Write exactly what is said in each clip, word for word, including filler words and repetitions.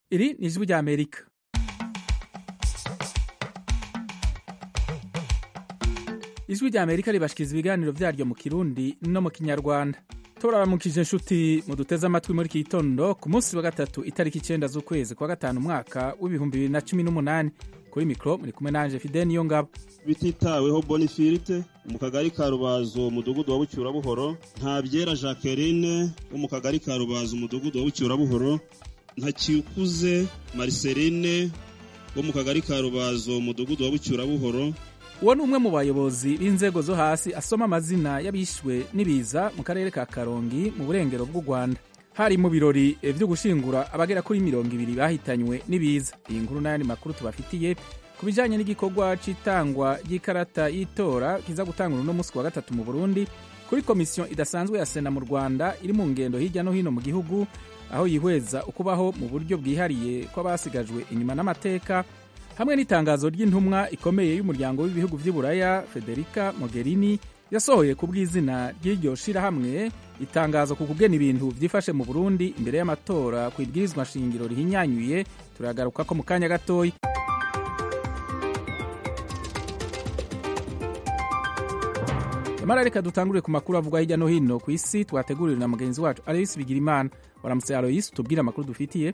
Iri ni ijwi rya Amerika. Ijwi rya Amerika ribashikiriza ibiganiro vyaryo mu Kirundi no mu Kinyarwanda. Turabaramukije inshuti muduteze amatwi muri iki gitondo ku munsi wa gatatu itariki icenda z'ukwezi kwa gatanu umwaka w'ibihumbi bibiri na cumi n'umunani. Kuri mikro muri kumwe nanje Fidel Niyongabo. Bititaweho Bonifirite mu kagari ka Rubazo umudugudu wa Bucyura Buhoro, nta byera Jacqueline mu kagari ka Rubazo umudugudu wa Bucyura Buhoro, nta Kikuze Marceline wo mu kagari ka Rubazo umudugudu wa Bucyura Buhoro. Uwo ni umwe mu bayobozi b'inzego zo hasi asoma amazina y'abishwe n'ibiza mu karere ka Karongi mu burengero bw'u Rwanda. Hari mu birori vyo gushingura abagera kuri mirongo ibiri bahitanywe n'ibiza. Iyi nkuru n'ayandi makuru tubafitiye ku bijanye n'igikorwa c'itangwa ry'ikarata y'itora kiza gutangura uno musi wa gatatu mu Burundi kuri komisiyo idasanzwe ya Sena mu Rwanda iri mu ngendo hirya no hino mu gihugu, aho yihweza ukubaho mu buryo bwihariye kw'abasigajwe inyuma n'amateka, hamwe n'itangazo ry'intumwa ikomeye y'umuryango w'ibihugu vy'Iburaya Federica Mogherini yasohoye ku bw'izina ry'iryo shirahamwe itangazo ku kugena ibintu vyifashe mu Burundi imbere y'amatora ku ibwirizwa shingiro rihinyanyuye. Turagaruka ko mu kanya gatoyi. Mara reka dutangure ku makuru avugwa hirya no hino ku isi twateguriwe na mugenzi wacu Aloysi Bigirimana. Waramutse Aloysi, tubwire amakuru dufitiye.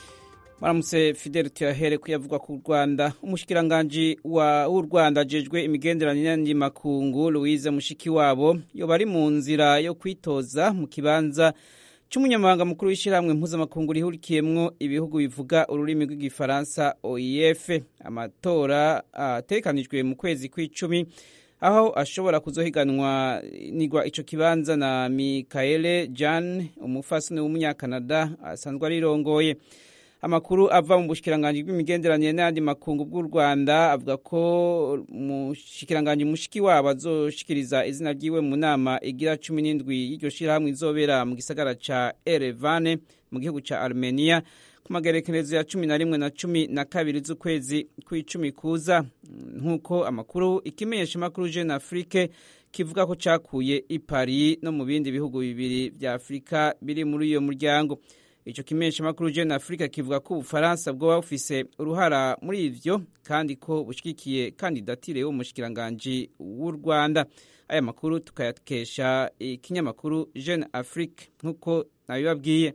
Maramutse Fidel, tuyahere kuyavugwa ku Rwanda. Umushikiranganji wa w'u Rwanda ajejwe imigenderanire n'andi makungu Louise Mushikiwabo yo bari mu nzira yo kwitoza mu kibanza c'umunyamabanga mukuru w'ishiramwe mpuzamakungu rihurikiyemwo ibihugu bivuga ururimi rw'igifaransa O I F. Amatora atekanijwe mu kwezi kw'icumi, aho ashobora kuzohiganwa nigwa ico kibanza na Michaele Jan, umufasoni w'umunyakanada asanzwe arirongoye. Amakuru ava mu bushikiranganje bw'imigenderanire n'andi makungu bw'u Rwanda avuga ko mushikiranganje Mushikiwabo azoshikiriza izina ryiwe mu nama igira cumi n'indwi y'iryo shirahamwe izobera mu gisagara ca Erevan mu gihugu ca Armenia ku magerekerezo ya cumi na rimwe na cumi na kabiri z'ukwezi kw'icumi kuza, nk'uko amakuru ikimenyesha makuru Jeune Afrique kivuga ko cakuye i Paris no mu bindi bihugu bibiri vya Afrika biri muri iyo muryango. Ico kimenyesha makuru Jeune Afrique kivuga ko Ubufaransa bwoba bufise uruhara muri ivyo kandi ko bushigikiye kandidatire yo mushikiranganje w'u Rwanda. Aya makuru tukayakesha ikinyamakuru Jeune Afrique nkuko nabibabwiye.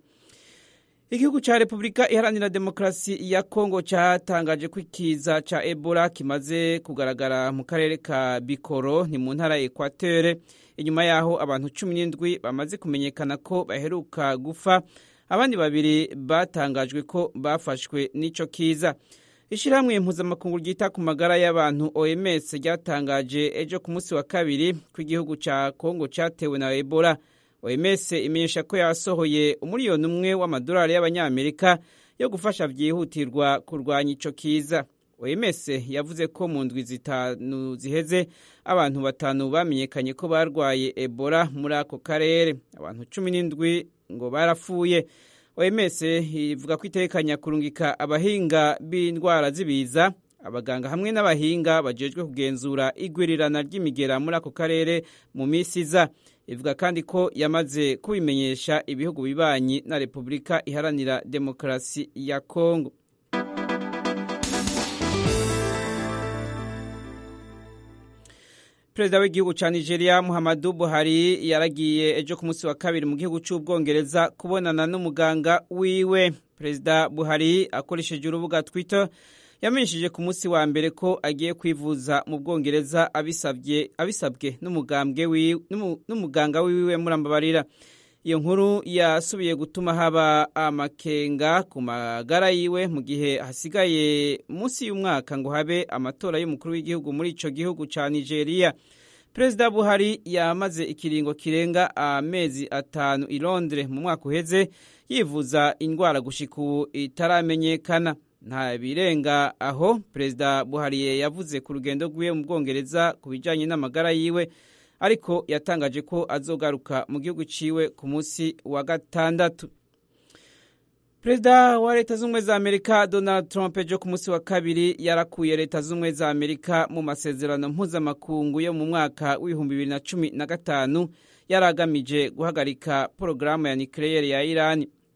Igihugu ca Republika Iharanira Demokarasi ya Kongo catangaje ko ikiza ca Ebola kimaze kugaragara mu karere ka Bikoro ni mu ntara ya Equateur, inyuma yaho abantu cumi n'indwi bamaze kumenyekana ko baheruka gufa. Abandi babiri batangajwe ko bafashwe n'ico kiza. Ishirahamwe mpuzamakungu ryita ku magara y'abantu O M S ryatangaje ejo ku munsi wa kabiri ko igihugu ca Kongo catewe na Ebola. O M S imenyesha ko yasohoye umuriyoni umwe w'amadolari y'abanyamerika yo gufasha vyihutirwa kurwanya ico kiza. O M S yavuze ko mu ndwi zitanu ziheze abantu batanu bamenyekanye ko barwaye Ebola muri ako karere. Abantu cumi n'indwi ngo barapfuye. O M S ivuga ko itekanya kurungika abahinga b'indwara z'ibiza, abaganga hamwe n'abahinga bajejwe kugenzura igwirirana ry'imigera muri ako karere mu misi iza. Ivuga kandi ko yamaze kubimenyesha ibihugu bibanyi na Republika Iharanira Demokarasi ya Kongo. Perezida w'igihugu ca Nigeria Muhammadu Buhari yaragiye ejo ku munsi wa kabiri mu gihugu c'Ubwongereza kubonana n'umuganga wiwe. Perezida Buhari akoresheje urubuga Twitter yamenyesheje ku munsi wa mbere ko agiye kwivuza mu Bwongereza abisabye abisabwe n'umugambwe wiwe n'umuganga wiwe Murambabarira. Iyo nkuru yasubiye gutuma haba amakenga ku magara yiwe mu gihe hasigaye munsi y'umwaka ngo habe amatora y'umukuru w'igihugu muri ico gihugu ca Nigeria. Perezida Buhari yamaze ikiringo kirenga amezi atanu i Londres mu mwaka uheze yivuza indwara gushika ubu itaramenyekana. Nta birenga aho Perezida Buhari yavuze ku rugendo rwiwe mu Bwongereza ku bijanye n'amagara yiwe, ariko yatangaje ko azogaruka mu gihugu ciwe ku munsi wa gatandatu. Perezida wa Leta z'Ubumwe za Amerika Donald Trump ejo ku munsi wa kabiri yarakuye Leta z'Ubumwe za Amerika mu masezerano mpuzamakungu yo mu mwaka w'ibihumbi bibiri na cumi na gatanu yaragamije guhagarika porogaramu ya nucleaire ya Iran.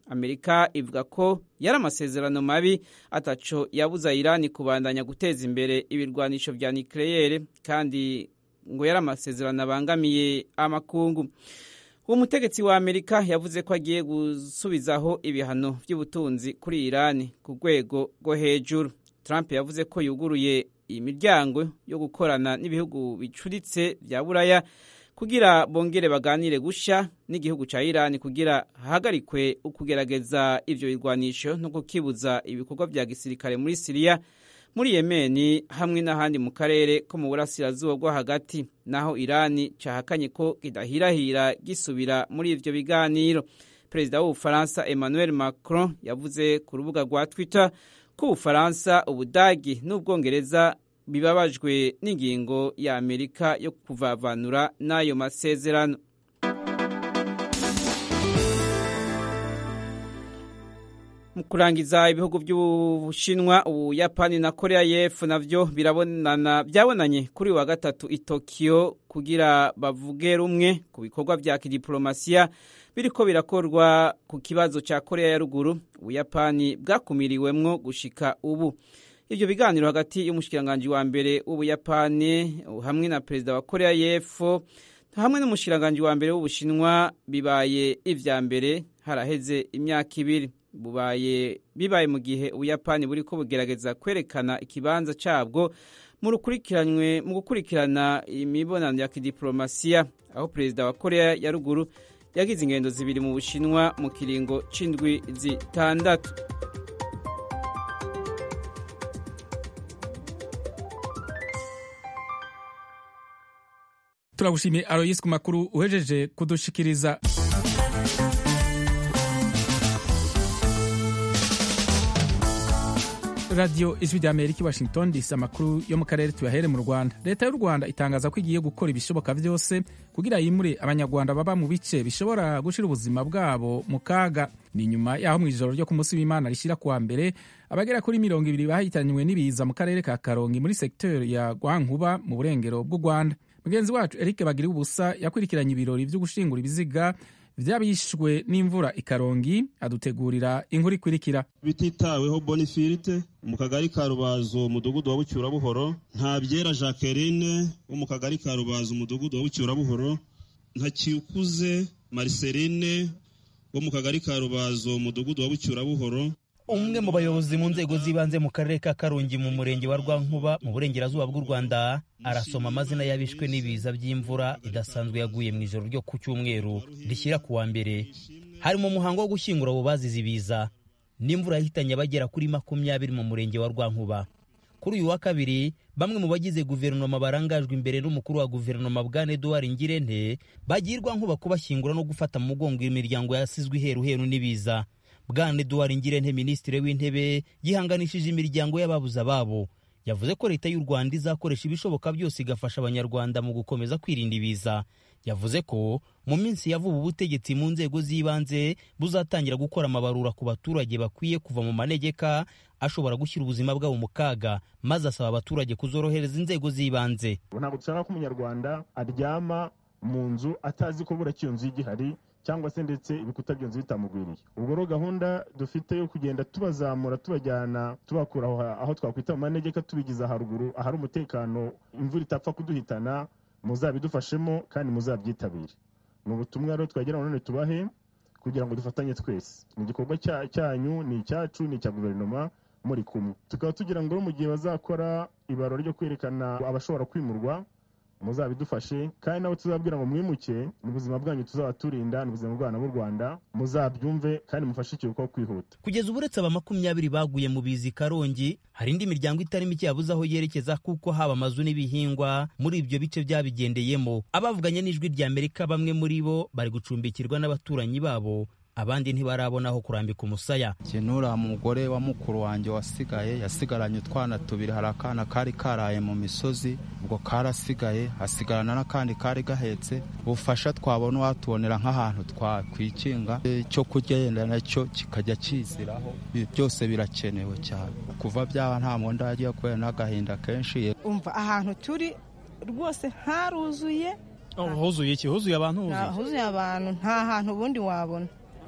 Amerika ivuga ko yari amasezerano mabi ataco yabuza Irani kubandanya guteza imbere ibirwanisho vya nucleaire kandi ngo yari amasezerano abangamiye amakungu. Uwo mutegetsi wa Amerika yavuze ko agiye gusubizaho ibihano by'ubutunzi kuri Irani ku rwego rwo hejuru. Trump yavuze ko yuguruye imiryango yo gukorana n'ibihugu bicuritse vya Buraya kugira bongere baganire gusha n'igihugu ca Irani kugira hahagarikwe ukugerageza ivyo birwanisho no kukibuza ibikorwa vya gisirikare muri Syria, muri Yemeni hamwe n'ahandi mu karere ko mu burasirazuba bwo hagati. Naho Irani cahakanye ko kidahirahira gisubira muri ivyo biganiro. Perezida w'Ubufaransa Emmanuel Macron yavuze ku rubuga rwa Twitter ko Ubufaransa, Ubudagi n'Ubwongereza bibabajwe n'ingingo ya Amerika yo kuvavanura n'ayo masezerano. Mu kurangiza, ibihugu by'Ubushinwa, Ubuyapani na Korea y'Epfo navyo birabonana byabonanye kuri wa gatatu i Tokyo kugira bavuge rumwe ku bikorwa vya kidiplomasiya biriko birakorwa ku kibazo ca Korea ya ruguru. Ubuyapani bwakumiriwemwo gushika ubu. Ivyo biganiro hagati y'umushikiranganje wa mbere w'Ubuyapani hamwe na perezida wa Korea y'Epfo hamwe n'umushikiranganje wa mbere w'Ubushinwa bibaye ivya mbere haraheze imyaka ibiri. Bubaye bibaye mu gihe Ubuyapani buriko bugerageza kwerekana ikibanza cabwo mu rukurikiranywe mu gukurikirana imibonano ya kidiplomasiya, aho perezida wa Korea ya ruguru yagize ingendo zibiri mu Bushinwa mu kiringo c'indwi zitandatu. Turagushimiye Aloyes ku makuru uhejeje kudushikiriza. Radio Ijwi ry'Amerika Washington D C, amakuru yo mu karere tuyahere mu Rwanda. Leta y'u Rwanda itangaza ko igiye gukora ibishoboka byose kugira yimure abanyarwanda baba mu bice bishobora gushira ubuzima bwabo mu kaga. Ni nyuma yaho mu ijoro ryo ku munsi w'Imana rishira kuwa mbere abagera kuri mirongo ibiri bahitanywe n'ibiza mu karere ka Karongi muri secteur ya Rwankuba mu burengero bw'u Rwanda. Mugenzi wacu Eric Bagiri ubusa yakurikiranye ibirori byo gushingura ibiziga vyabishwe n'imvura i Karongi, adutegurira inkuru ikurikira. Bititaweho Bonifirite mu kagari ka Rubazo umudugudu wa Bucyura-Buhoro, Ntabyera Jacqueline wo mu kagari ka Rubazo umudugudu wa Bucyura-Buhoro, Ntakikuze Marceline wo mu kagari ka Rubazo umudugudu wa Bucyura-Buhoro. Umwe mu bayobozi mu nzego z'ibanze mu karere ka Karongi mu murenge wa Rwankuba mu burengerazuba bw'u Rwanda arasoma amazina y'abishwe n'ibiza by'imvura idasanzwe yaguye mu ijoro ryo ku cyumweru rishyira ku wa mbere. Harimo umuhango wo gushyingura abo bazize ibiza n'imvura yahitanye abagera kuri makumyabiri mu murenge wa Rwankuba. Kuri uyu wa kabiri, bamwe mu bagize guverinoma barangajwe imbere n'umukuru wa guverinoma Bwana Edouard Ngirente bagirwa nkuba kubashyingura no gufata mu mugongo imiryango yasizwe iheru heru n'ibiza. Bwana Edouard Ngirente, minisitiri w'intebe, yihanganishije imiryango y'ababuze ababo. Yavuze ko leta y'u Rwanda izakoresha ibishoboka byose igafasha abanyarwanda mu gukomeza kwirinda ibiza. Yavuze ko mu minsi ya vuba ubutegetsi mu nzego z'ibanze buzatangira gukora amabarura ku baturage bakwiye kuva mu manegeka ashobora gushyira ubuzima bwabo mu kaga, maze asaba abaturage kuzorohereza inzego z'ibanze. Ntabwo dushaka ko umunyarwanda aryama mu nzu atazi ko bura cyonzi igihari cyangwa se ndetse ibikuta byonzi bitamugwiriye. Ubwo ro gahunda dufite yo kugenda tubazamura tubajyana tubakura aho, aho twakwita mu manegeka tubigiza haruguru ahari umutekano, imvura itapfa kuduhitana, muzabidufashemo kandi muzabyitabire. Mu butumwa rero twagira none tubahe kugira ngo dufatanye twese. Ni igikorwa cyanyu, ni icyacu, ni icya guverinoma muri kumwe. Tukaba tugira ngo mu gihe bazakora ibaro ryo kwerekana abashobora kwimurwa muzabidufashe, kandi nabo tuzabwira ngo mwimuke, n'ubuzima bwanyu tuzabaturinda, n'ubuzima bw'abana b'u Rwanda muzabyumve kandi mufashe ikiruko kwihuta. Kugeza uburetse aba makumyabiri baguye mu bizi Karongi, hari indi miryango itari mike yabuze aho yerekeza kuko haba amazu n'ibihingwa muri ibyo bice byabigendeyemo. Abavuganye n'ijwi rya Amerika, bamwe muri bo bari gucumbikirwa n'abaturanyi babo, abandi ntibarabona aho kurambika umusaya. Kinura mugore wa mukuru wanjye wasigaye yasigaranye utwana tubiri, hari akana kari karaye mu misozi ubwo karasigaye, hasigarana n'akandi kari gahetse. Ubufasha twabona watubonera nk'ahantu twakwikinga cyo kurya yenda nacyo kikajya kiziraho, byose birakenewe cyane. Kuva byaba nta mwenda yagiye kubera n'agahinda kenshi. Umva ahantu turi rwose haruzuye. Oh, huzuye iki? Huzuye abantu? Huzuye abantu, nta hantu ubundi wabona.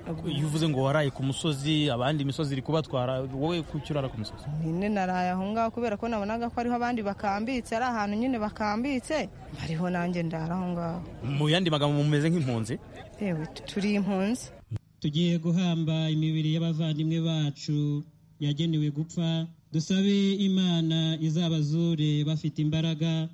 iyo uvuze ngo waraye ku musozi abandi imisozi iri kubatwara wowe kuki urara ku musozi? nyine naraye aho ngaho kubera ko nabonaga ko ariho abandi bakambitse ari ahantu nyine bakambitse hariho nanjye ndara aho ngaho. Mu yandi magambo mumeze nk'impunzi? yewe turi impunzi. tugiye guhamba imibiri y'abavandimwe bacu yagenewe gupfa, dusabe Imana izabazure bafite imbaraga,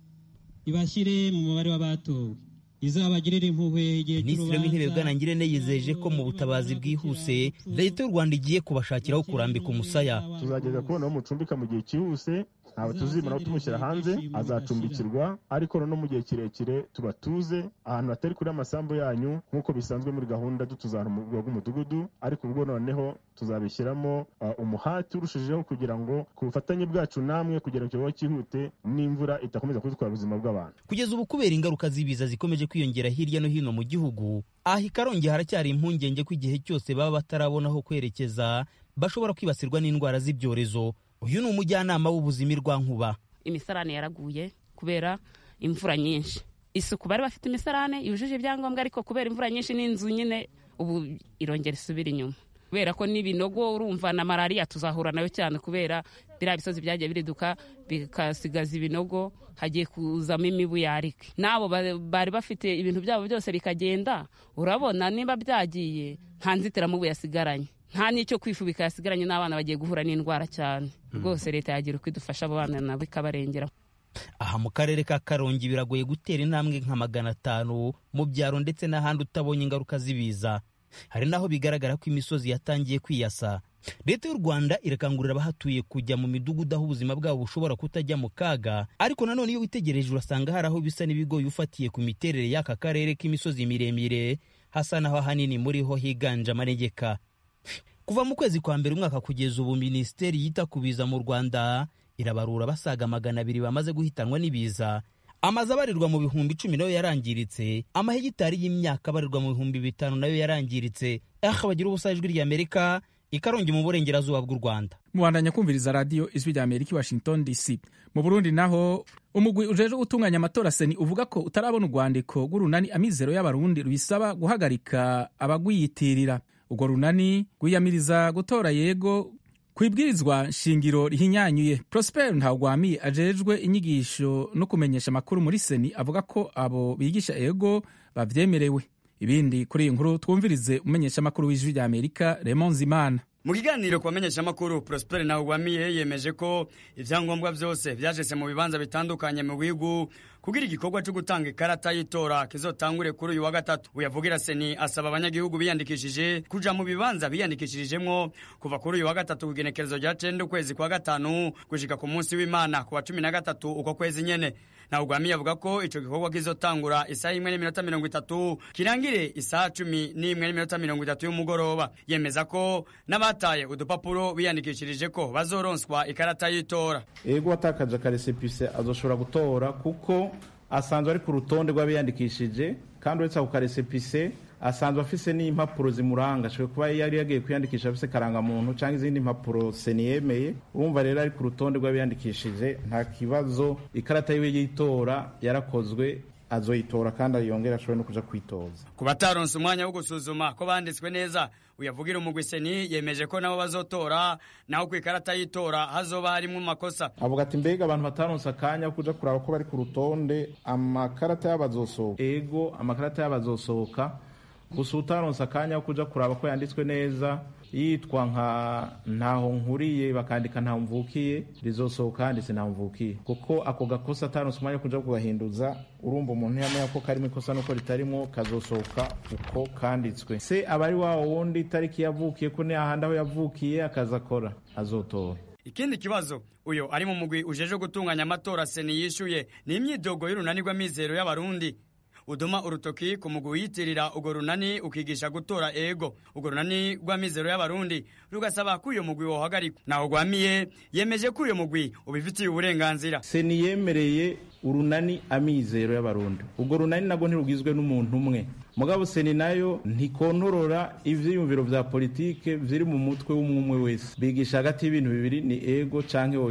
ibashyire mu mubare w'abatowe, izabagirira impuhwe igihe cy'urubanza. Minisitiri w'Intebe Bwana Ngirente yizeje ko mu butabazi bwihuse Leta y'u Rwanda igiye kubashakiraho kurambika umusaya. tuzageza kubona aho mucumbika mu gihe cyihuse, ntabwo tuzimara tumushyira hanze, azacumbikirwa, ariko no mu gihe kirekire tubatuze ahantu hatari kuri amasambu yanyu nk'uko bisanzwe muri gahunda dutuzana mu rwego rw'umudugudu, ariko ubwo noneho tuzabishyiramo uh, umuhati urushijeho kugira ngo ku bufatanye bwacu namwe kugira ngo ikibazo cyihute n'imvura itakomeza kudutwara ubuzima bw'abantu. Kugeza ubu kubera ingaruka z'ibiza zikomeje kwiyongera hirya no hino mu gihugu, aha i Karongi haracyari impungenge ko igihe cyose baba batarabona aho kwerekeza bashobora kwibasirwa n'indwara z'ibyorezo. Uyu ni umujyanama w'ubuzima Rwankuba. Imisarane yaraguye kubera imvura nyinshi, isuku bari bafite imisarane yujuje ibyangombwa, ariko kubera imvura nyinshi n'inzu nyine ubu irongera isubira inyuma, kubera ko n'ibinogo urumva na malariya tuzahura nayo cyane, kubera biriya bisozi byagiye biriduka bikasigaza ibinogo, hagiye kuzamo imibu yarike. Nabo bari bafite ibintu byabo byose bikagenda, urabona niba byagiye nta nzitiramubu yasigaranye, nta n'icyo kwifubika yasigaranye, n'abana bagiye guhura n'indwara cyane. Rwose Leta yagira uko idufasha abo bana nabo ikabarengera. Aha mu karere ka Karongi biragoye gutera intambwe nka magana atanu mu byaro ndetse n'ahandi utabonye ingaruka z'ibiza. Hari naho bigaragara ko imisozi yatangiye kwiyasa. Leta y'u Rwanda irakangurira abahatuye kujya mu midugudu aho ubuzima bwabo bushobora kutajya mu kaga, ariko nanone iyo witegereje urasanga hari aho bisa n'ibigoye ufatiye ku miterere y'aka karere k'imisozi miremire, hasa naho hanini muri ho higanje amanegeka. Kuva mu kwezi kwa mbere umwaka kugeza ubu, Minisiteri yita ku biza mu Rwanda irabarura basaga magana abiri bamaze guhitanwa n'ibiza. Amazu abarirwa mu bihumbi icumi nayo yarangiritse, amahegitari y'imyaka abarirwa mu bihumbi bitanu nayo yarangiritse. Aha bagira ubusa ijwi ry'Amerika i Karongi mu burengerazuba bw'u Rwanda. Mubandanya kumviriza radio ijwi ry'Amerika i Washington D C. Mu Burundi naho umugwi ujeje gutunganya amatora seni uvuga ko utarabona urwandiko rw'urunani Amizero y'Abarundi rubisaba guhagarika abagwiyitirira. Urwo runani rwiyamiriza gutora yego kwibwirizwa shingiro rihinyanyuye. Prosper Ntagwami ajejwe inyigisho no kumenyesha amakuru muri seni avuga ko abo bigisha yego bavyemerewe. Ibindi kuri iyi nkuru twumvirize umenyesha amakuru w'ijwi ry'Amerika Raymond Zimana. Mu kiganiro ku bamenyesha amakuru, Prosper Ntagwami yemeje ko ivyangombwa vyose vyajese mu bibanza bitandukanye mu bihugu kugira igikorwa cyo gutanga ikarata y'itora kizotangure kuri uyu wa gatatu. Uyavugira seni asaba abanyagihugu biyandikishije kuja mu bibanza biyandikishirijemwo kuva kuri uyu wa gatatu kugenekerezo rya cenda ukwezi kwa gatanu gushika ku munsi w'Imana ku wa cumi na gatatu uko kwezi nyene. Ntagwami yavuga ko ico gikorwa kizotangura isaha imwe n'iminota mirongo itatu kirangire isaha cumi n'imwe n'iminota mirongo itatu y'umugoroba. Yemeza ko n'abataye udupapuro biyandikishirije ko bazoronswa ikarata y'itora. Ego watakaje karesepise azoshobora gutora kuko asanzwe ari ku rutonde rw'abiyandikishije, kandi uretse ako karesepise asanzwe afise n'impapuro zimuranga. Ashobora kuba yari yagiye kwiyandikisha afise karangamuntu cyangwa izindi mpapuro seni yemeye. Urumva rero ari ku rutonde rw'abiyandikishije, nta kibazo. Ikarata yiwe y'itora yarakozwe, azoyitora kandi yongera ashobora no kuja kwitoza. Ku bataronse umwanya wo gusuzuma ko banditswe neza, uyavugira umugwi seni yemeje ko nabo bazotora, naho ku ikarata y'itora hazoba harimo makosa. Avuga ati mbega abantu bataronse akanya kuja kuraba ko bari ku rutonde, amakarata y'abazosohoka. Ego amakarata y'abazosohoka, gusa utaronse akanya kuja kuraba ko yanditswe neza, yitwa nka ntaho nkuriye bakandika ntaho mvukiye, rizosohoka handitse ntaho mvukiye, kuko ako gakosa ataronse umwanya kuja kugahinduza. Urumva umuntu yamenya ko karimo ikosa nuko ritarimo, kazosohoka uko kanditswe. Se abari wa wundi itariki yavukiye ko ni ahandi aho yavukiye akaza akora azotora. Ikindi kibazo uyo ari mu mugwi ujeje gutunganya amatora seni yishuye ni imyidogo y'urunani rw'Amizero y'Abarundi. Uduma urutoki ku mugwi wiyitirira ugo runani ukigisha gutora ego. Ugo runani rw'Amizero y'Abarundi rugasaba ko uyo mugwi wohagarikwa. Naho Gwamiye yemeje ko uyo mugwi ubifitiye uburenganzira. Seni yemereye urunani Amizero y'Abarundi. Ugo runani nago ntirugizwe n'umuntu umwe. Mugabo seni nayo ntikontorora ivyiyumviro vya politike viri mu mutwe w'umwe wese. Bigisha hagati y'ibintu bibiri, ni ego canke oya.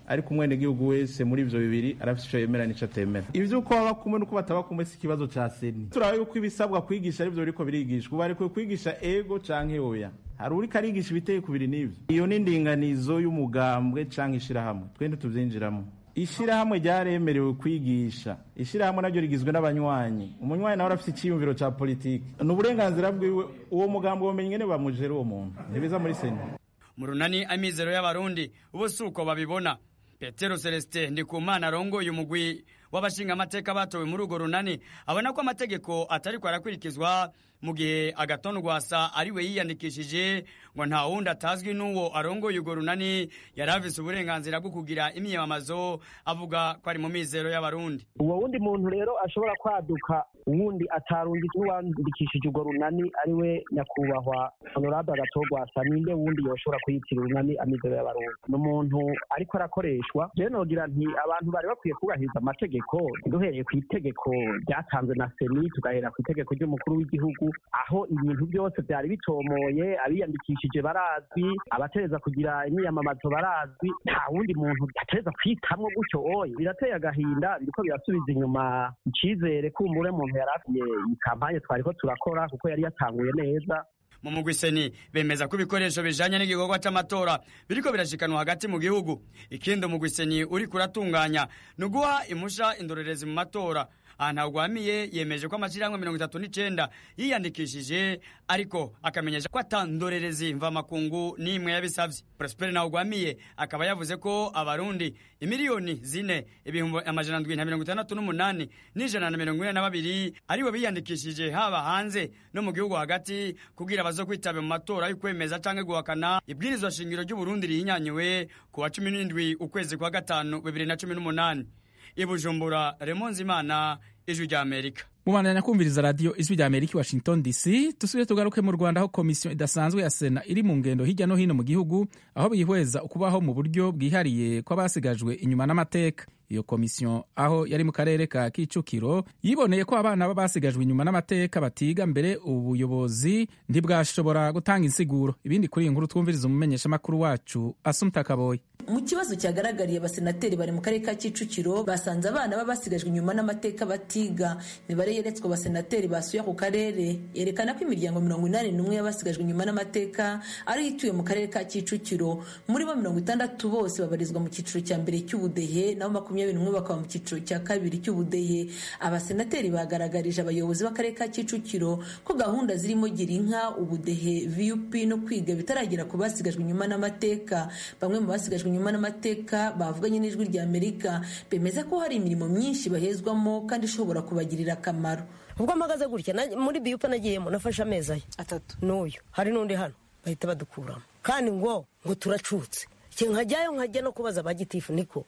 ariko umwenegihugu wese muri ivyo bibiri arafise ico yemera n'ico atemera. Ivyo uko baba kumwe n'uko bataba kumwe si ikibazo ca seni. Turaba yuko ibisabwa kwigisha arivyo biriko birigishwa, ubu ariko kwigisha ego canke oya. Hari uriko arigisha ibiteye kubiri n'ivyo. Iyo ni indinganizo y'umugambwe canke ishirahamwe, twende tuvyinjiramo. Ishirahamwe ryaremerewe kwigisha, ishirahamwe naryo rigizwe n'abanywanyi, umunywanyi nawe arafise iciyumviro ca politiki, n'uburenganzira bwiwe, uwo mugambwe womenye ngene bamujera uwo muntu, ntibiza muri seni. Mu runani amizero y'abarundi ubu suko babibona. Petero Celestin Ndikumana arongoye umugwi w'abashinga amateka batowe muri urwo runani abona ko amategeko atari kwarakurikizwa mu gihe Agathon Rwasa ari we yiyandikishije ngo nta wundi atazwi n'uwo arongoye urwo runani yari afise uburenganzira bwo kugira imyamamazo, avuga ko ari mu mizero y'abarundi. Uwo wundi muntu rero ashobora kwaduka uwundi atarundi n'uwandikishije urwo runani ari we nyakubahwa Honorable Agathon Rwasa, ninde wundi yoshobora kuyitira urunani amizero y'abarundi? N'umuntu ariko arakoreshwa. Je nogira nti abantu bari bakwiye kubahiriza amategeko, duhereye ku itegeko ryatanzwe na seni tugahera ku itegeko ry'umukuru w'igihugu, aho ibintu byose byari bitomoye, abiyandikishije barazwi, abatereza kugira imyamamazo barazwi, nta wundi muntu atereza kwitamwo gutyo oye. Birateye agahinda, biriko birasubiza inyuma icizere kumbure muntu yarafiye iyi kampanye twariko turakora kuko yari yatanguye neza. Mu mugwi seni bemeza ko ibikoresho bijanye n'igikorwa c'amatora biriko birashikanwa hagati mu gihugu. Ikindi umugwi seni uri kuratunganya nuguha imusha indorerezi mu matora. Ntawugwamiye yemeje ko amashirahamwe mirongo itatu n'icenda yiyandikishije, ariko akamenyesha ko atandorerezi mva makungu nimwe yabisavye. Prosper Ntawugwamiye akaba yavuze ko abarundi imiliyoni zine ibihumbi amajana ndwi na mirongo itandatu n'umunani n'ijana na mirongo ine na babiri aribo biyandikishije haba hanze no mu gihugu hagati kugira bazo kwitabe mu matora yo kwemeza canke guhakana ibwirizwa shingiro ry'u Burundi rihinyanywe ku wa cumi n'indwi ukwezi kwa gatanu bibiri na cumi n'umunani. Ibujumbura, Remonzi Imana, Ijwi rya Amerika. Mubandanya kumviriza radio Ijwi rya Amerika Washington D C. Tusubire tugaruke mu Rwanda aho komisiyo idasanzwe ya Sena iri mu ngendo hirya no hino mu gihugu aho bihweza ukubaho mu buryo bwihariye kw'abasigajwe inyuma n'amateka. Iyo komisiyo aho yari mu karere ka Kicukiro yiboneye ko abana babasigajwe inyuma n'amateka batiga mbere ubuyobozi ntibwashobora gutanga insiguro. Ibindi kuri iyi nkuru twumviriza umumenyesha makuru wacu Asumta Kaboyi. Mu kibazo cyagaragariye abasenateri bari mu karere ka Kicukiro basanze abana babasigajwe inyuma n'amateka batiga. Imibare yeretswe abasenateri basuye ku karere yerekana ko imiryango mirongo inani n'umwe yabasigajwe inyuma n'amateka ari ituye mu karere ka Kicukiro. Muri bo mirongo itandatu bose babarizwa mu cyiciro cya mbere cy'ubudehe naho makumyabiri n'umwe bakaba mu cyiciro cya kabiri cy'ubudehe. Abasenateri bagaragarije abayobozi b'akarere ka Kicukiro ko gahunda zirimo gira inka, ubudehe, V U P no kwiga bitaragera ku basigajwe inyuma n'amateka. Bamwe mu basigajwe inyuma n'amateka bavuganye n'Ijwi rya Amerika bemeza ko hari imirimo myinshi bahezwamo kandi ishobora kubagirira akamaro. Ubwo mpagaze gutya muri B U P nagiyemo nafashe amezi aya atatu n'uyu hari n'undi hano bahita badukuramo kandi ngo ngo turacutse nkajyayo nkajya no kubaza abagitifu niko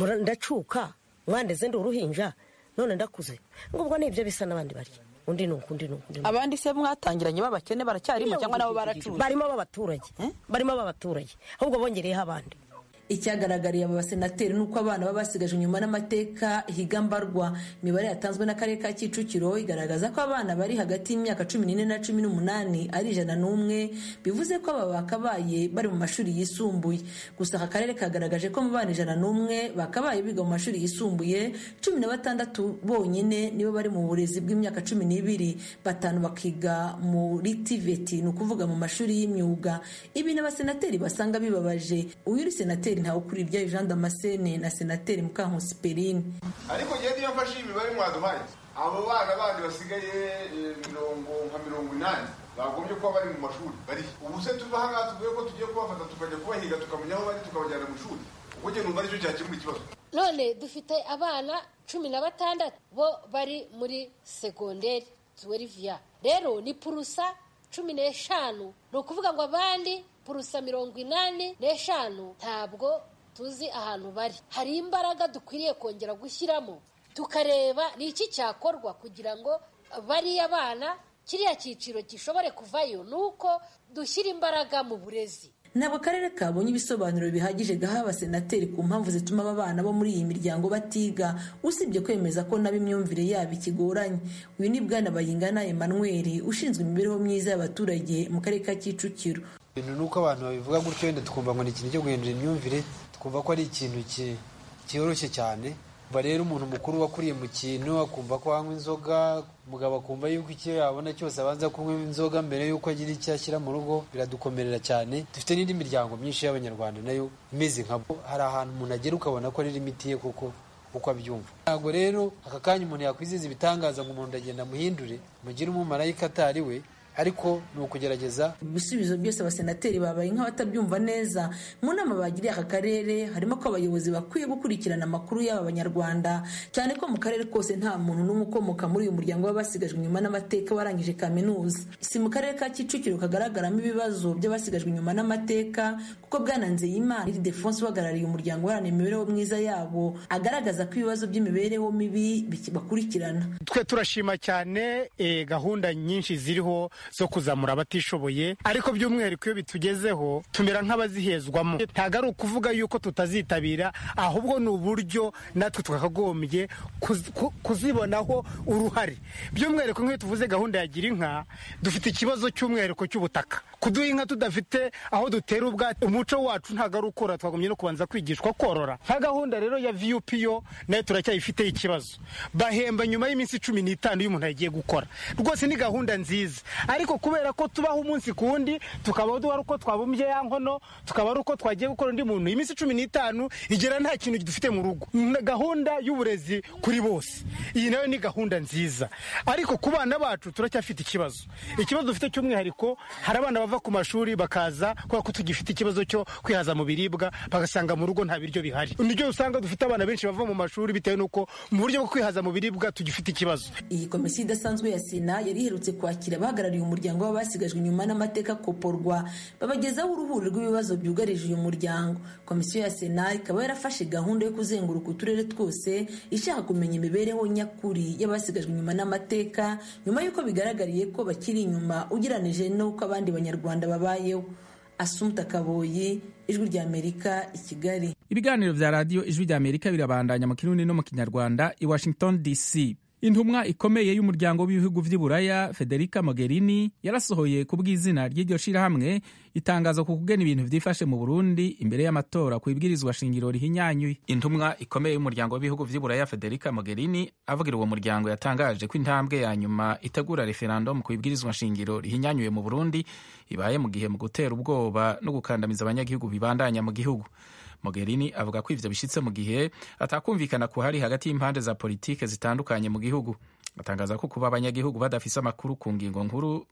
ndacuka mwandeze ndi uruhinja none ndakuze ngo ubwo nibyo bisa n'abandi bari undi nuko undi nuko abandi se mwatangiranye babakene baracyarimo cyangwa nabo baracuze barimo b'abaturage barimo b'abaturage ahubwo bongereyeho abandi. Icyagaragariye aba basenateri nuko abana babasigaje inyuma n'amateka higambarwa. Imibare yatanzwe n'akarere ka Kicukiro igaragaza ko abana bari hagati y'imyaka cumi n'ine na cumi n'umunani ari ijana n'umwe, bivuze ko aba bakabaye bari mu mashuri yisumbuye. Gusa aka karere kagaragaje ko mu bana ijana n'umwe bakabaye biga mu mashuri yisumbuye, cumi na batandatu bonyine nibo bari mu burezi bw'imyaka cumi n'ibiri, batanu bakiga muri T V E T ni ukuvuga mu mashuri y'imyuga. Ibi n'abasenateri basanga bibabaje. Uyu uri senateri ntawe ukuri ibya Jean Damascene na senateri Mukankusi Perrine. Ariko ngiye niyo mfashe imibare mwaduhaye abo bana bandi basigaye mirongo nka mirongo inani bagombye kuba bari mu mashuri bari ubu se tuva hanga tuvuye ko tugiye kubafata tukajya kubahiga tukamenya aho bari tukabajyana mu ishuri ubwo ngiye numva aricyo cyakemura ikibazo. None dufite abana cumi na batandatu bo bari muri segonderi tuweriviya rero ni purusa cumi n'eshanu ni ukuvuga ngo abandi purusa mirongo inani n'eshanu ntabwo tuzi ahantu bari. Hari imbaraga dukwiriye kongera gushyiramo tukareba ni iki cyakorwa kugira ngo bariya bana kiriya cyiciro gishobore kuvayo, nuko dushyira imbaraga mu burezi. Ntabwo akarere kabonye ibisobanuro bihagije gaha abasenateri ku mpamvu zituma aba bana bo muri iyi miryango batiga, usibye kwemeza ko nabo imyumvire yabo ikigoranye. Uyu ni Bwana Bayingana Emmanuel ushinzwe imibereho myiza y'abaturage mu karere ka Kicukiro. Ibintu nuko abantu babivuga gutyo wenda tukumva ngo ni ikintu cyo guhindura imyumvire, kumva ko ari ikintu cyoroshye cyane. Kuva rero umuntu mukuru wakuriye mu kintu akumva ko anywa inzoga, umugabo akumva yuko icyo yabona cyose abanza kunywa inzoga mbere yuko agira icyo ashyira mu rugo, biradukomerera cyane. Dufite n'indi miryango myinshi y'abanyarwanda nayo imeze nkabo. Hari ahantu umuntu agera ukabona ko ari limiti ye kuko uko abyumva. Ntabwo rero aka kanya umuntu yakwiziza ibitangaza ngo umuntu agenda muhindure mugire umumarayika atari we, ariko ni ukugerageza. Ibisubizo byose abasenateri babaye nk'abatabyumva neza. Mu nama bagiriye aka karere harimo ko abayobozi bakwiye gukurikirana amakuru y'aba banyarwanda, cyane ko mu karere kose nta muntu n'umwe ukomoka muri uyu muryango w'abasigajwe inyuma n'amateka warangije kaminuza. Si mu karere ka Kicukiro kagaragaramo ibibazo by'abasigajwe inyuma n'amateka, kuko Bwana Nzeyimana Ildefonse uhagarariye umuryango uharanira imibereho myiza yabo agaragaza ko ibibazo by'imibereho mibi bakurikirana. Twe turashima cyane eh, gahunda nyinshi ziriho zo kuzamura abatishoboye, ariko by'umwihariko iyo bitugezeho tumera nk'abazihezwamo. Ntabwo ari ukuvuga yuko tutazitabira, ahubwo ni uburyo natwe twakagombye kuz, kuzibonaho uruhare. By'umwihariko nk'iyo tuvuze gahunda ya gira inka, dufite ikibazo cy'umwihariko cy'ubutaka. Kuduha inka tudafite aho dutera ubwatsi, umuco wacu ntabwo ari ukora, twagombye no kubanza kwigishwa korora. Nka gahunda rero ya V U P yo nayo turacyayifite ikibazo. Bahemba nyuma y'iminsi cumi n'itanu y'umuntu yagiye gukora. Rwose ni gahunda nziza, ariko kubera ko tubaho umunsi ku wundi, tukaba duhari uko twabumbye ya nkono, tukaba ari uko twagiye gukora undi muntu, iminsi cumi n'itanu igera nta kintu dufite mu rugo. Gahunda y'uburezi kuri bose, iyi nayo ni gahunda nziza, ariko ku bana bacu turacyafite ikibazo. Ikibazo dufite cy'umwihariko, hari abana bava ku mashuri bakaza kubera ko tugifite ikibazo cyo kwihaza mu biribwa, bagasanga mu rugo nta biryo bihari. Nibyo usanga dufite abana benshi bava mu mashuri bitewe nuko mu buryo bwo kwihaza mu biribwa tugifite ikibazo. Iyi komisiyo idasanzwe ya Sena yari iherutse kwakira abahagarariye umuryango w'abasigajwe inyuma n'amateka koporwa, babagezaho uruhuri rw'ibibazo byugarije uyu muryango. Komisiyo ya Sena ikaba yarafashe gahunda yo kuzenguruka uturere twose ishaka kumenya imibereho nyakuri y'abasigajwe inyuma n'amateka, nyuma y'uko bigaragariye ko bakiri inyuma ugereranije n'uko abandi banyarwanda babayeho. Assumpta Kaboyi, Ijwi ry'Amerika, i Kigali. Ibiganiro vya radio Ijwi ry'Amerika birabandanya mu Kirundi no mu Kinyarwanda i Washington D C. Intumwa ikomeye y'umuryango w'ibihugu vy'i Buraya Federica Mogherini yarasohoye ku bw'izina ry'iryo shirahamwe itangazo ku kugena ibintu vyifashe mu Burundi imbere y'amatora ku ibwirizwa shingiro rihinyanyuye. Intumwa ikomeye y'umuryango w'ibihugu vy'i Buraya Federica Mogherini avugira uwo muryango yatangaje ko intambwe ya nyuma itegura referendum ku ibwirizwa shingiro rihinyanyuye mu Burundi ibaye mu gihe mu gutera ubwoba no gukandamiza abanyagihugu bibandanya mu gihugu. Mogherini avuga ko ivyo bishitse mu gihe atakumvikana ku hari hagati y'impande za politike zitandukanye mu gihugu. Atangaza ko kuba abanyagihugu badafise amakuru ku ngingo nkuru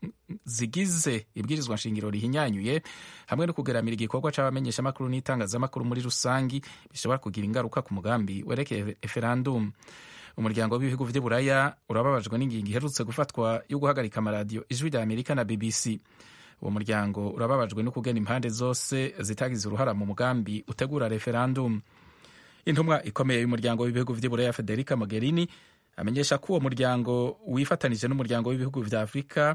zigize ibwirizwa nshingiro rihinyanyuye hamwe no kugeramira igikorwa c'abamenyesha amakuru n'itangazamakuru muri rusangi bishobora kugira ingaruka ku mugambi werekeye referendum. Umuryango w'ibihugu vy'i Buraya urababajwe n'ingingo iherutse gufatwa yo guhagarika amaradiyo Ijwi ry'Amerika na B B C. Uwo muryango urababajwe no kugena impande zose zitagize uruhara mu mugambi utegura referendum. Intumwa ikomeye y'umuryango w'ibihugu vy'i Buraya Federica Mogherini amenyesha ko uwo muryango wifatanije n'umuryango w'ibihugu vya Afrika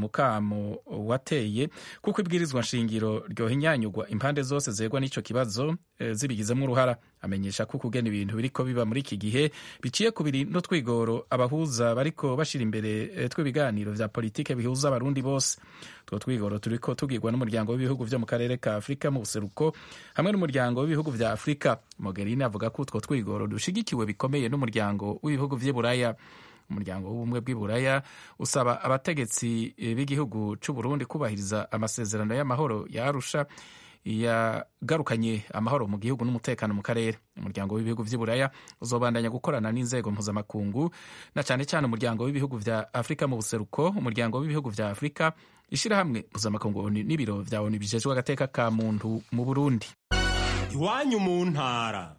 mukamo wateye kuko ibwirizwa nshingiro ryohinyanyugwa impande zose zegwa n'ico kibazo e, zibigizemo uruhara. Amenyesha ko kugena ibintu biriko biba muri iki gihe biciye ku biri no twigoro abahuza bariko bashira imbere e, tw'ibiganiro vya politike bihuza abarundi bose. Two twigoro turiko tugirwa n'umuryango w'ibihugu vyo mu karere ka Afrika mu buseruko hamwe n'umuryango w'ibihugu vya Afrika. Mogherini avuga ko utwo twigoro dushigikiwe bikomeye n'umuryango w'ibihugu vy'i Buraya. Umuryango w'ubumwe bw'i Buraya usaba abategetsi b'igihugu c'u Burundi kubahiriza amasezerano y'amahoro ya Arusha yagarukanye amahoro mu gihugu n'umutekano mu karere. Umuryango w'ibihugu vy'i Buraya uzobandanya gukorana n'inzego mpuzamakungu na cane cane umuryango w'ibihugu vya Afrika mu buseruko, umuryango w'ibihugu vya Afrika, ishirahamwe mpuzamakungu n'ibiro vya O N U bijejwe agateka ka muntu mu Burundi. Iwanyu mu ntara.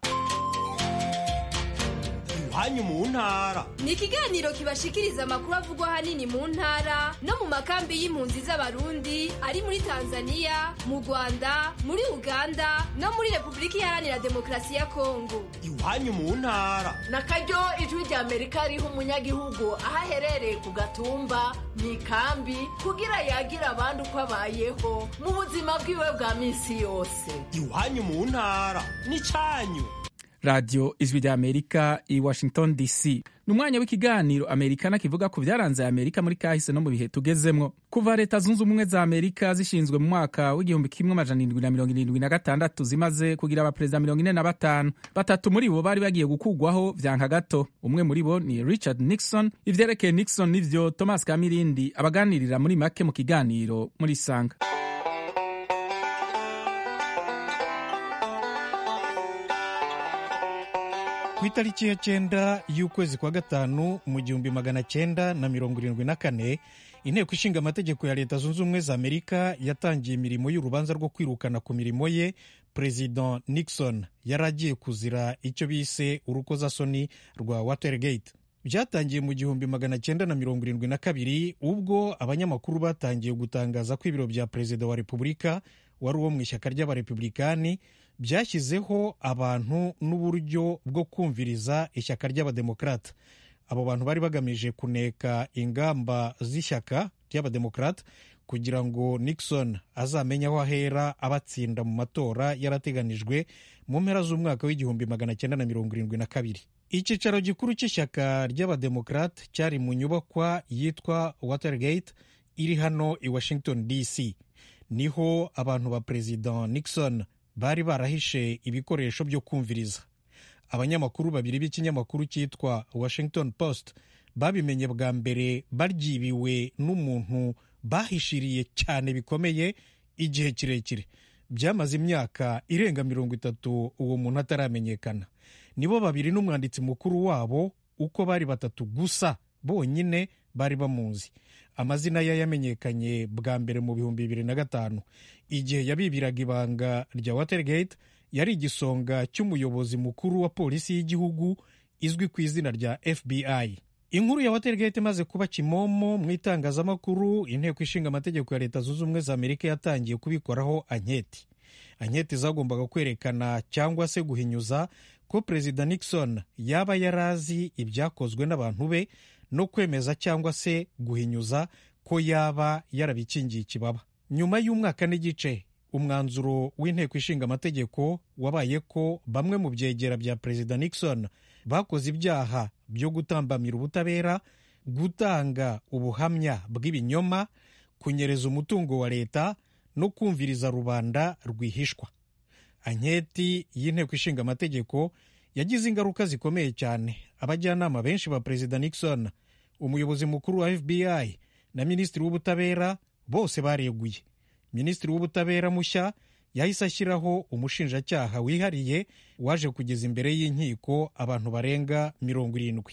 Iwanyu mu ntara ni ikiganiro kibashikiriza amakuru avugwa ahanini mu ntara no mu makambi y'impunzi z'abarundi ari muri Tanzania, mu Rwanda, muri Uganda no muri Repubulika Iharanira Demokarasi ya Kongo. Iwanyu mu ntara na karyo Ijwi ry'Amerika riha umunyagihugu aho aherereye ku gatumba mu ikambi kugira yagira abandi uko abayeho mu buzima bwiwe bwa minsi yose. Iwanyu mu ntara ni canyu. radio ijwi rya amerika i washington dc. ni umwanya w'ikiganiro amerikana kivuga ku byaranze amerika muri kahise no mu bihe tugezemwo. kuva leta zunze ubumwe za amerika zishinzwe mu mwaka w'igihumbi kimwe amajana indwi na mirongo irindwi na gatandatu zimaze kugira abaperezida mirongo ine na batanu. Batatu muri bo bari bagiye gukugwaho vyanka gato. Umwe muri bo ni Richard Nixon. Ivyerekeye Nixon nivyo Thomas Kamirindi abaganirira muri make mu kiganiro muri Sanga. Ku itariki ya cyenda y'ukwezi kwa gatanu mu gihumbi magana cyenda na mirongo irindwi na kane inteko ishinga amategeko ya leta zunze ubumwe za amerika yatangiye imirimo y'urubanza rwo kwirukana ku mirimo ye President Nixon yari agiye kuzira icyo bise urukozasoni rwa Watergate. Byatangiye mu gihumbi magana cyenda na mirongo irindwi na kabiri ubwo abanyamakuru batangiye gutangaza ko ibiro bya perezida wa repubulika wari uwo mu ishyaka ry'abarepublikani byashyizeho abantu n'uburyo bwo kumviriza ishyaka ry'abademokrata. Abo bantu bari bagamije kuneka ingamba z'ishyaka ry'abademokrata kugira ngo Nixon azamenye aho ahera abatsinda mu matora yarateganijwe mu mpera z'umwaka w'igihumbi magana cyenda na mirongo irindwi na kabiri. Icyicaro gikuru cy'ishyaka ry'abademokrata cyari mu nyubakwa yitwa Watergate iri hano i Washington D C. Niho abantu ba President Nixon bari barahishe ibikoresho byo kumviriza. Abanyamakuru babiri b'ikinyamakuru cyitwa Washington Post babimenye bwa mbere baryibiwe n'umuntu bahishiriye cyane bikomeye igihe kirekire. Byamaze imyaka irenga mirongo itatu uwo muntu ataramenyekana. Nibo babiri n'umwanditsi mukuru wabo uko bari batatu gusa bonyine bari bamuzi. Amazina ye yamenyekanye bwa mbere mu bihumbi bibiri na gatanu igihe yabibiraga ibanga rya Watergate. Yari igisonga cy'umuyobozi mukuru wa polisi y'igihugu izwi ku izina rya F B I. Inkuru ya Watergate imaze kuba kimomo mu itangazamakuru, inteko ishinga amategeko ya leta zunze ubumwe za amerika yatangiye kubikoraho anketi. Anketi zagombaga kwerekana cyangwa se guhinyuza ko perezida Nixon yaba yarazi ibyakozwe n'abantu be no kwemeza cyangwa se guhinyuza ko yaba yarabikingiye ikibaba. Nyuma y'umwaka n'igice umwanzuro w'inteko ishinga amategeko wabaye ko bamwe mu byegera bya perezida Nixon bakoze ibyaha byo gutambamira ubutabera, gutanga ubuhamya bw'ibinyoma, kunyereza umutungo wa leta no kumviriza rubanda rwihishwa. Anketi y'inteko ishinga amategeko yagize ingaruka zikomeye cyane. Abajyanama benshi ba perezida Nixon, umuyobozi mukuru wa F B I na minisitiri w'ubutabera bose bareguye. Minisitiri w'ubutabera mushya yahise ashyiraho umushinjacyaha wihariye waje kugeza imbere y'inkiko abantu barenga mirongo irindwi.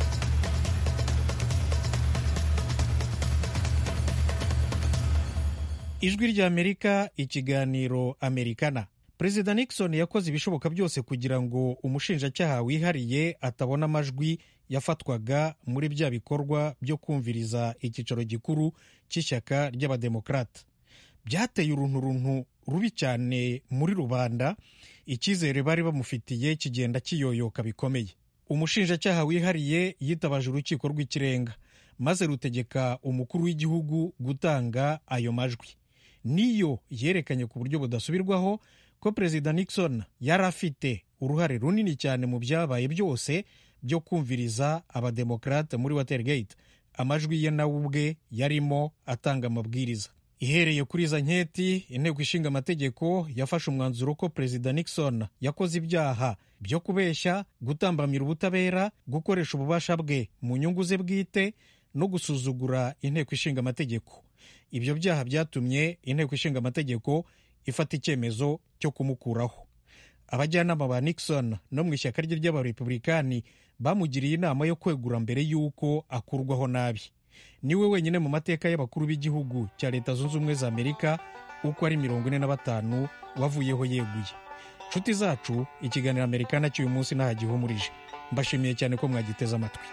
Ijwi rya Amerika, ikiganiro Amerikana. Perezida Nixon yakoze ibishoboka byose kugira ngo umushinjacyaha wihariye atabona amajwi yafatwaga muri bya bikorwa byo kumviriza icyicaro gikuru cy'ishyaka ry'abademokrata. Byateye urunturuntu rubi cyane muri rubanda, icyizere bari bamufitiye kigenda kiyoyoka bikomeye. Umushinjacyaha wihariye yitabaje urukiko rw'ikirenga maze rutegeka umukuru w'igihugu gutanga ayo majwi. Niyo yerekanye ku buryo budasubirwaho ko perezida Nixon yari afite uruhare runini cyane mu byabaye byose byo kumviriza abademokrate muri Watergate. Amajwi ye nawe ubwe yarimo atanga amabwiriza. Ihereye kuri iza nketi, inteko ishinga amategeko yafashe umwanzuro ko perezida Nixon yakoze ibyaha byo kubeshya, gutambamira ubutabera, gukoresha ububasha bwe mu nyungu ze bwite no gusuzugura inteko ishinga amategeko. Ibyo byaha byatumye inteko ishinga amategeko ifata icyemezo cyo kumukuraho. Abajyanama ba Nixon no mu ishyaka rye ry'abarepublikani bamugiriye inama yo kwegura mbere y'uko akurwaho nabi. Niwe wenyine mu mateka y'abakuru b'igihugu cya leta zunze ubumwe za Amerika uko ari mirongo ine na batanu wavuyeho yeguye. Nshuti zacu, ikiganiro Amerikana cy'uyu munsi ntahagihumurije. Mbashimiye cyane ko mwagiteze amatwi.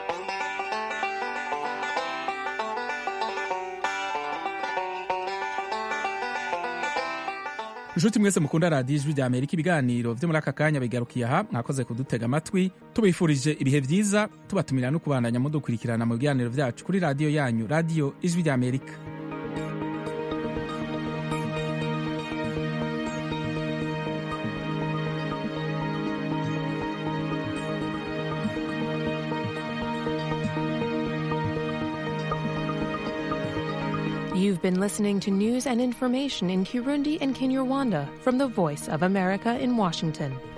Nshuti mwese mukunda radiyo ijwi rya Amerika, ibiganiro byo muri aka kanya bigarukiye aha. Mwakoze kudutega amatwi, tubifurije ibihe byiza, tubatumira no kubandanya mudukurikirana mu biganiro byacu kuri radiyo yanyu, radiyo ijwi rya Amerika. You've been listening to news and information in Kirundi and Kinyarwanda from the Voice of America in Washington.